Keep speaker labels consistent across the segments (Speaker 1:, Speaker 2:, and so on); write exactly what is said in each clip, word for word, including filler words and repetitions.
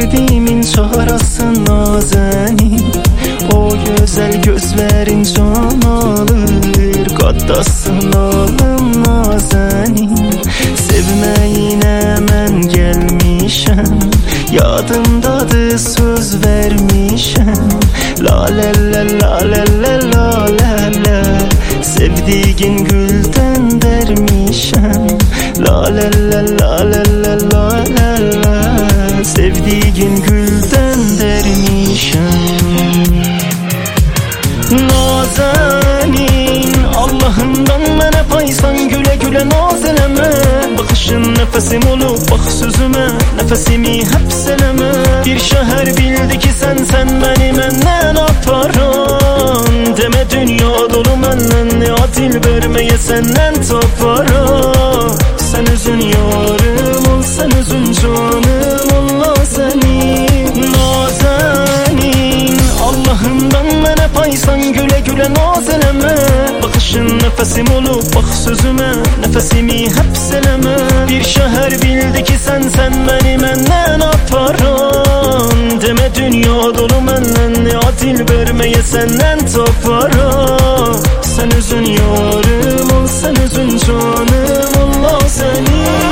Speaker 1: derdimin çarası nazenin. O güzel gözlerin can alır, qaddasın alım nazenin. Sevmeyine mən gelmişəm, yadımdadır söz vermişəm. La la la la la la la la la, sevdiğin gülden dermişəm. La la la la la la la la la, sevdiğin gülden dermişəm. Nazenin, Allah'ından mənə paysan, güle güle naz eləmə. Baxışın nəfəsim olub, bax sözümə, nəfəsimi həbs eləmə. Bir şəhər bildi ki sən, sən məni məndən aparan. Demə dünya dolu məndən, ya dilbər məyə səndən taparam. Sən özün yarım ol, sən özün canım ol nazenin. Nazenin, Allah'ından mənə paysan, güle güle naz eləmə. Baxışın nəfəsim olub, bax sözümə, nəfəsimi həbs eləmə. Bir şəhər bildi ki sən, sən məni məndən aparan. Demə dünya dolu məndən, ya dilbər məyə səndən taparam. Sən özün yarım ol, sən özün canım ol nazenin.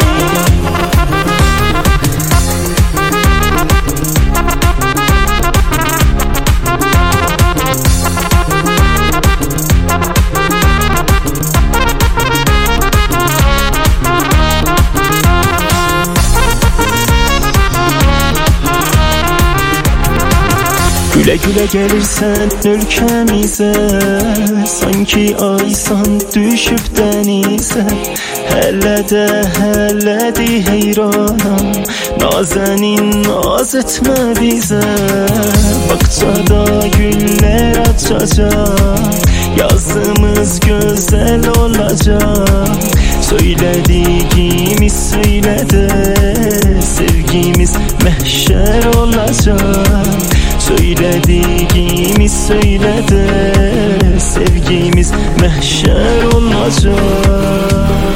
Speaker 1: Güle güle gelirsen ülkemize, sanki aysan düşüp denize. Hele de hele de heyranam, nazenin naz etme bize. Bakçada güller açacak, yazımız güzel olacak. Söylediğimiz söyle de, sevgimiz mehşer olacak. Söylediğimiz söyle de, sevgimiz mehşer olacak.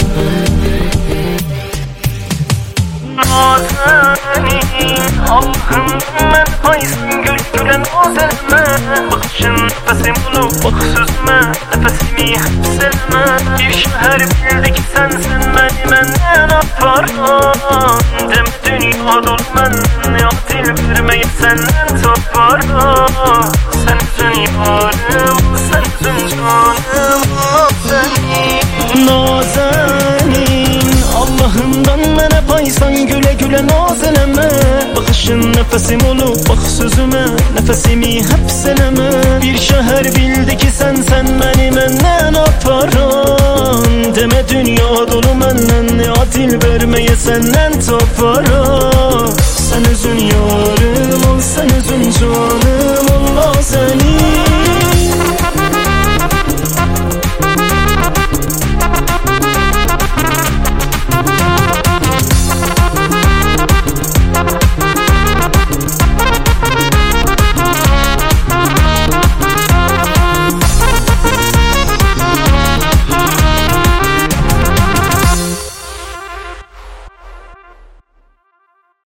Speaker 1: Nazenin, Allah'ım mən paysan, gül gülen naz eləmə. Baxışın nəfəsim olub, bax sözümə, nəfəsimi həbs eləmə. Bir şəhər bildi ki sən, sən məni məndən aparan. Demə dünya dolu məndən, ya dilbər məyə səndən taparam. Sən özün yarım, sən özün canım nazenin. Nazenin, Allah'ından mənə paysan, güle güle naz eləmə. Baxışın nəfəsim olub, bax sözümə, nəfəsimi həbs eləmə. Bir şəhər bildi ki sən, sən məni məndən aparan. Demə dünya dolu məndən, ya dilbər məyə səndən taparam.